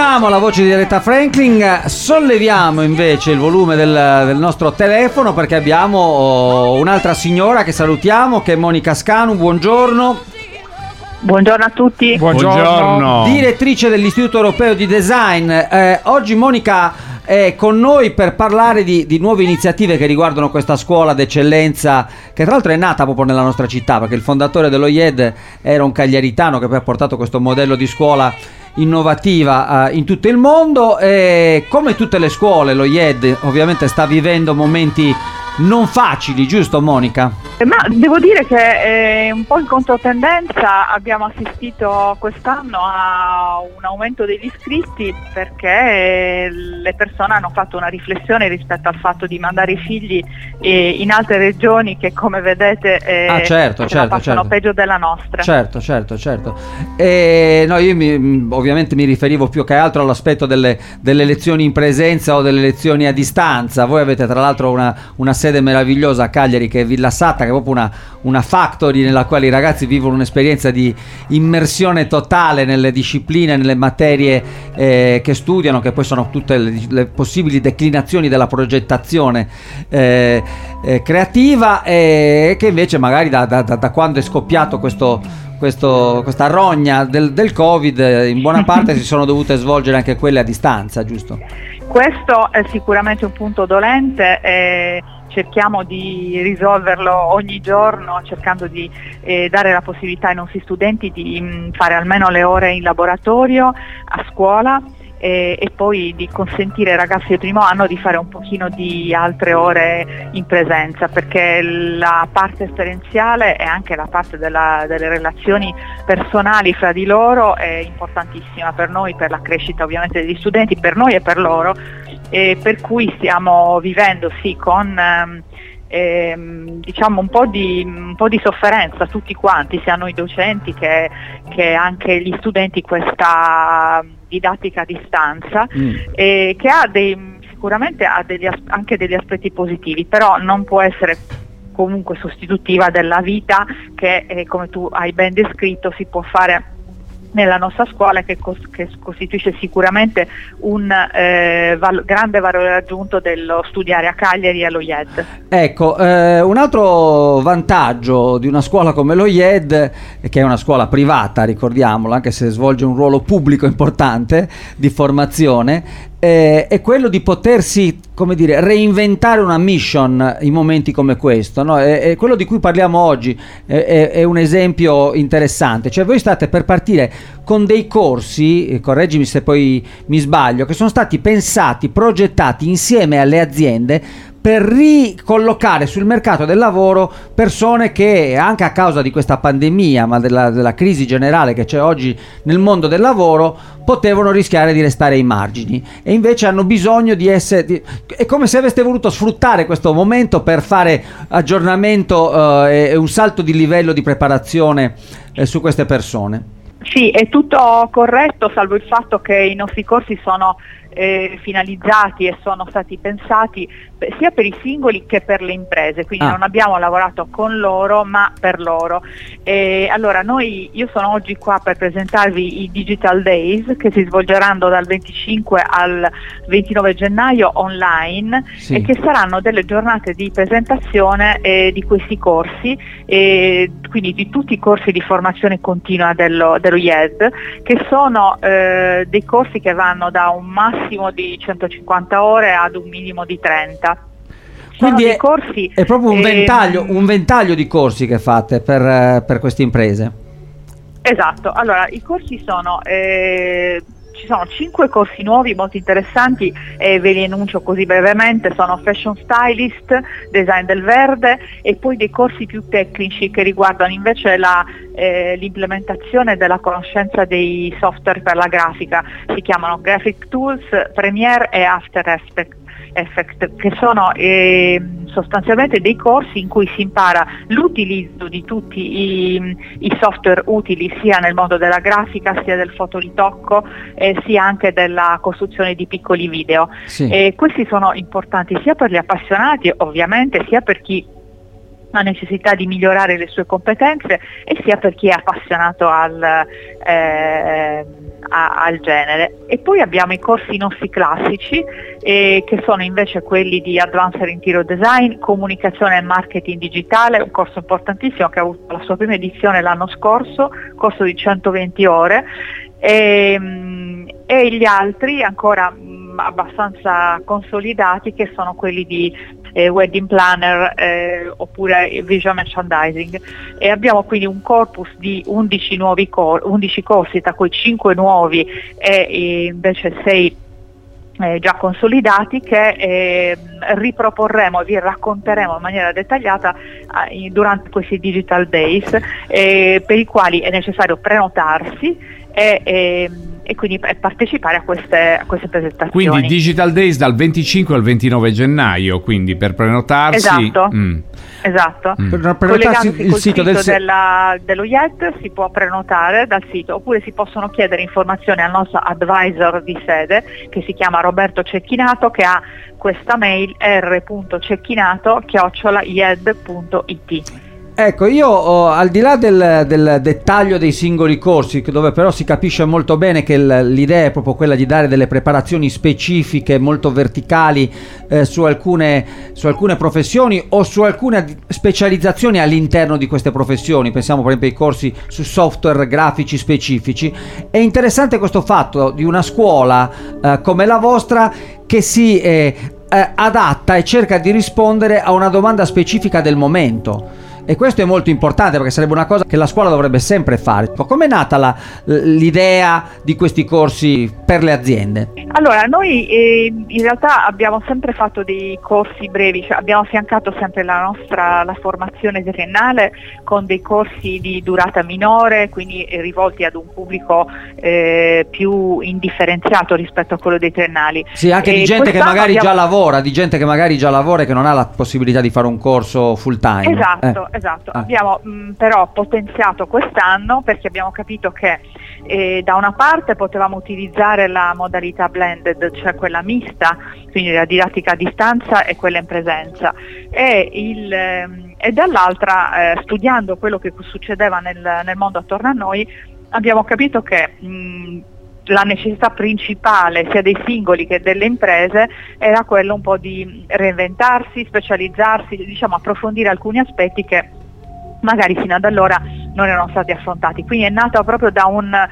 Torniamo alla voce di Aretha Franklin. Solleviamo invece il volume del nostro telefono perché abbiamo un'altra signora che salutiamo, che è Monica Scanu. Buongiorno. Buongiorno a tutti. Buongiorno. Direttrice dell'Istituto Europeo di Design. Oggi Monica è con noi per parlare di nuove iniziative che riguardano questa scuola d'eccellenza, che tra l'altro è nata proprio nella nostra città, perché il fondatore dell'OIED era un cagliaritano che poi ha portato questo modello di scuola innovativa in tutto il mondo. E come tutte le scuole, l'OIED ovviamente sta vivendo momenti non facili, giusto Monica? Ma devo dire che un po' in controtendenza abbiamo assistito quest'anno a un aumento degli iscritti, perché le persone hanno fatto una riflessione rispetto al fatto di mandare i figli in altre regioni che, come vedete, passano peggio della nostra. Certo. No, io ovviamente mi riferivo più che altro all'aspetto delle lezioni in presenza o delle lezioni a distanza. Voi avete tra l'altro una sede meravigliosa a Cagliari, che è Villa Sata, che è proprio una factory nella quale i ragazzi vivono un'esperienza di immersione totale nelle discipline, nelle materie che studiano, che poi sono tutte le possibili declinazioni della progettazione creativa, e che invece magari da quando è scoppiato questa rogna del Covid, in buona parte si sono dovute svolgere anche quelle a distanza, giusto? Questo è sicuramente un punto dolente. Cerchiamo di risolverlo ogni giorno, cercando di dare la possibilità ai nostri studenti di fare almeno le ore in laboratorio a scuola, e poi di consentire ai ragazzi del primo anno di fare un pochino di altre ore in presenza, perché la parte esperienziale e anche la parte delle relazioni personali fra di loro è importantissima per noi, per la crescita ovviamente degli studenti, per noi e per loro, e per cui stiamo vivendo con diciamo un po' di sofferenza tutti quanti, sia noi docenti che anche gli studenti, questa didattica a distanza, che ha sicuramente ha anche degli aspetti positivi, però non può essere comunque sostitutiva della vita che, come tu hai ben descritto, si può fare nella nostra scuola, che costituisce sicuramente un grande valore aggiunto dello studiare a Cagliari e all'OIED. Ecco, un altro vantaggio di una scuola come l'OIED, che è una scuola privata, ricordiamolo, anche se svolge un ruolo pubblico importante di formazione, è quello di potersi, come dire, reinventare una mission in momenti come questo, no? È quello di cui parliamo oggi, è un esempio interessante. Cioè, voi state per partire con dei corsi, correggimi se poi mi sbaglio, che sono stati pensati, progettati insieme alle aziende per ricollocare sul mercato del lavoro persone che, anche a causa di questa pandemia, ma della crisi generale che c'è oggi nel mondo del lavoro, potevano rischiare di restare ai margini, e invece hanno bisogno di essere... È come se aveste voluto sfruttare questo momento per fare aggiornamento e un salto di livello di preparazione su queste persone. Sì, è tutto corretto, salvo il fatto che i nostri corsi sono finalizzati e sono stati pensati sia per i singoli che per le imprese, quindi non abbiamo lavorato con loro ma per loro. Allora io sono oggi qua per presentarvi i Digital Days, che si svolgeranno dal 25 al 29 gennaio online, sì, e che saranno delle giornate di presentazione di questi corsi, quindi di tutti i corsi di formazione continua dell'OIED, che sono dei corsi che vanno da un massimo di 150 ore ad un minimo di 30. Quindi è proprio un ventaglio di corsi che fate per queste imprese. Esatto, allora i corsi sono... ci sono 5 corsi nuovi molto interessanti, e ve li enuncio così brevemente. Sono Fashion Stylist, Design del Verde, e poi dei corsi più tecnici che riguardano invece l'implementazione della conoscenza dei software per la grafica. Si chiamano Graphic Tools, Premiere e After Effects, che sono sostanzialmente dei corsi in cui si impara l'utilizzo di tutti i software utili sia nel mondo della grafica, sia del fotoritocco, sia anche della costruzione di piccoli video. Sì. Questi sono importanti sia per gli appassionati ovviamente, sia per chi ha necessità di migliorare le sue competenze, e sia per chi è appassionato al genere. E poi abbiamo i corsi nostri classici, che sono invece quelli di Advanced Interior Design, Comunicazione e Marketing Digitale, un corso importantissimo che ha avuto la sua prima edizione l'anno scorso, corso di 120 ore, e gli altri ancora abbastanza consolidati, che sono quelli di Wedding Planner oppure Visual Merchandising, e abbiamo quindi un corpus di 11 corsi, tra cui 5 nuovi e invece 6 già consolidati, che riproporremo e vi racconteremo in maniera dettagliata durante questi Digital Days, per i quali è necessario prenotarsi e quindi partecipare a queste presentazioni. Quindi Digital Days dal 25 al 29 gennaio, quindi per prenotarsi. Esatto. Per prenotarsi il sito dello IED si può prenotare dal sito, oppure si possono chiedere informazioni al nostro advisor di sede, che si chiama Roberto Cecchinato, che ha questa mail r.cecchinato@ied.it. Ecco, io al di là del dettaglio dei singoli corsi, dove però si capisce molto bene che l'idea è proprio quella di dare delle preparazioni specifiche molto verticali su alcune professioni o su alcune specializzazioni all'interno di queste professioni, pensiamo per esempio ai corsi su software grafici specifici, è interessante questo fatto di una scuola come la vostra che si adatta e cerca di rispondere a una domanda specifica del momento. E questo è molto importante, perché sarebbe una cosa che la scuola dovrebbe sempre fare. Com'è nata l'idea di questi corsi per le aziende? Allora, noi in realtà abbiamo sempre fatto dei corsi brevi, cioè abbiamo affiancato sempre la formazione triennale con dei corsi di durata minore, quindi rivolti ad un pubblico più indifferenziato rispetto a quello dei triennali. Sì, anche di gente che magari già lavora, e che non ha la possibilità di fare un corso full time. Esatto. Abbiamo però potenziato quest'anno, perché abbiamo capito che da una parte potevamo utilizzare la modalità blended, cioè quella mista, quindi la didattica a distanza e quella in presenza, e dall'altra studiando quello che succedeva nel mondo attorno a noi, abbiamo capito che la necessità principale sia dei singoli che delle imprese era quello un po' di reinventarsi, specializzarsi, diciamo approfondire alcuni aspetti che magari fino ad allora non erano stati affrontati. Quindi è nata proprio da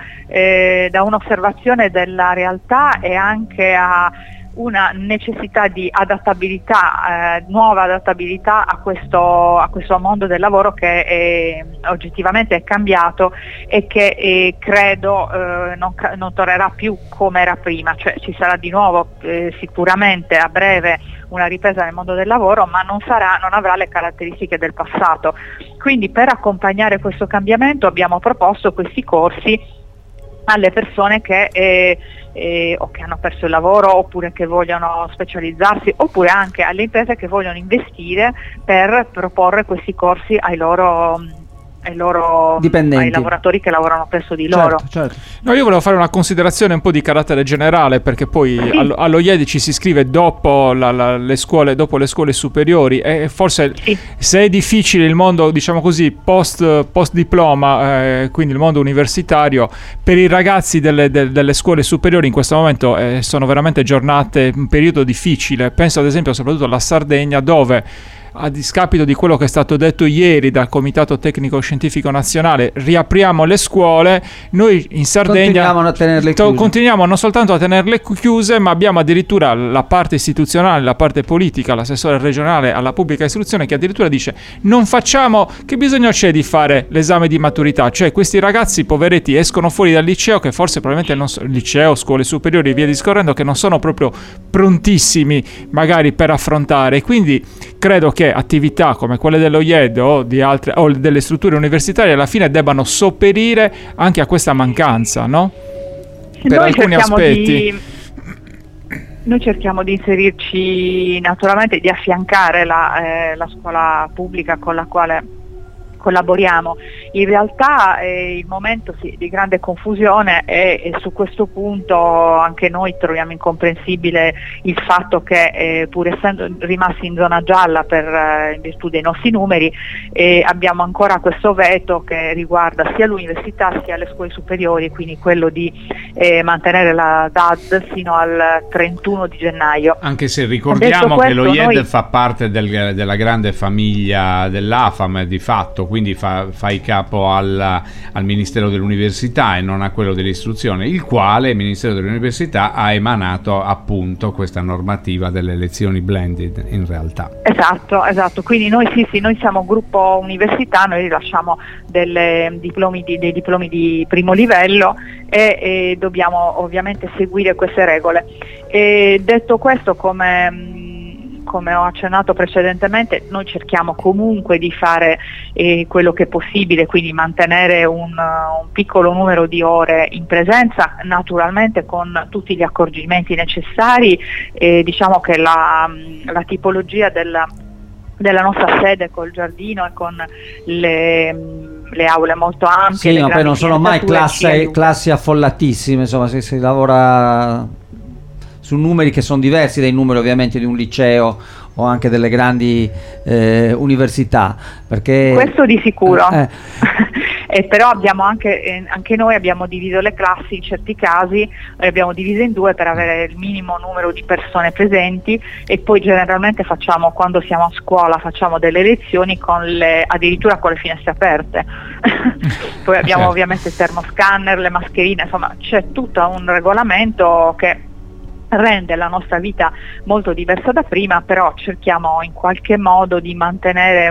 un'osservazione della realtà e anche a una necessità di adattabilità, nuova adattabilità a questo mondo del lavoro che oggettivamente è cambiato e che credo non tornerà più come era prima, cioè ci sarà di nuovo sicuramente a breve una ripresa nel mondo del lavoro, ma non avrà le caratteristiche del passato. Quindi per accompagnare questo cambiamento abbiamo proposto questi corsi alle persone che o che hanno perso il lavoro, oppure che vogliono specializzarsi, oppure anche alle imprese che vogliono investire per proporre questi corsi ai loro dipendenti, ai lavoratori che lavorano presso di loro. Certo. No, io volevo fare una considerazione un po' di carattere generale, perché poi sì, allo IED ci si iscrive dopo le scuole superiori, e forse sì, se è difficile il mondo, diciamo così, post diploma, quindi il mondo universitario, per i ragazzi delle scuole superiori in questo momento sono veramente giornate, un periodo difficile. Penso ad esempio soprattutto alla Sardegna, dove a discapito di quello che è stato detto ieri dal Comitato Tecnico Scientifico Nazionale, riapriamo le scuole, noi in Sardegna continuiamo non soltanto a tenerle chiuse, ma abbiamo addirittura la parte istituzionale, la parte politica, l'assessore regionale alla pubblica istruzione, che addirittura dice: non facciamo, che bisogno c'è di fare l'esame di maturità? Cioè questi ragazzi poveretti escono fuori dal liceo, che forse probabilmente liceo, scuole superiori e via discorrendo, che non sono proprio prontissimi magari per affrontare. Quindi credo che attività come quelle dello IED o di altre o delle strutture universitarie alla fine debbano sopperire anche a questa mancanza, no? Per alcuni aspetti. Noi cerchiamo di inserirci, naturalmente, di affiancare la scuola pubblica con la quale collaboriamo. In realtà il momento di grande confusione e su questo punto anche noi troviamo incomprensibile il fatto che pur essendo rimasti in zona gialla in virtù dei nostri numeri, abbiamo ancora questo veto che riguarda sia l'università sia le scuole superiori, quindi quello di mantenere la DAD fino al 31 di gennaio. Anche se ricordiamo che lo IED fa parte della grande famiglia dell'AFAM di fatto, quindi fai capo al Ministero dell'Università e non a quello dell'istruzione, il quale il Ministero dell'Università ha emanato appunto questa normativa delle lezioni blended in realtà. Esatto, quindi noi siamo gruppo università, noi rilasciamo dei diplomi di primo livello e dobbiamo ovviamente seguire queste regole. E detto questo, come ho accennato precedentemente, noi cerchiamo comunque di fare quello che è possibile, quindi mantenere un piccolo numero di ore in presenza, naturalmente con tutti gli accorgimenti necessari. Diciamo che la tipologia della nostra sede col giardino e con le aule molto ampie. Sì, ma poi non sono mai classi affollatissime, insomma, si lavora su numeri che sono diversi dai numeri ovviamente di un liceo o anche delle grandi università, perché questo di sicuro. Però abbiamo anche noi abbiamo diviso le classi in certi casi, le abbiamo divise in due per avere il minimo numero di persone presenti, e poi generalmente quando siamo a scuola facciamo delle lezioni addirittura con le finestre aperte. Poi abbiamo ovviamente il termoscanner, le mascherine, insomma c'è tutto un regolamento che rende la nostra vita molto diversa da prima, però cerchiamo in qualche modo di mantenere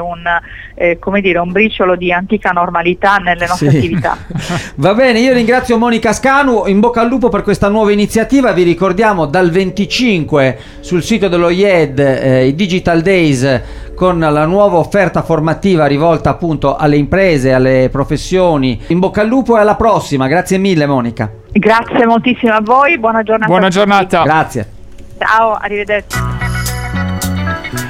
un briciolo di antica normalità nelle nostre attività. Va bene, io ringrazio Monica Scanu, in bocca al lupo per questa nuova iniziativa. Vi ricordiamo dal 25 sul sito dello IED i Digital Days con la nuova offerta formativa rivolta appunto alle imprese, alle professioni. In bocca al lupo e alla prossima, grazie mille Monica. Grazie moltissimo a voi, buona giornata. Buona giornata. Grazie. Ciao, arrivederci.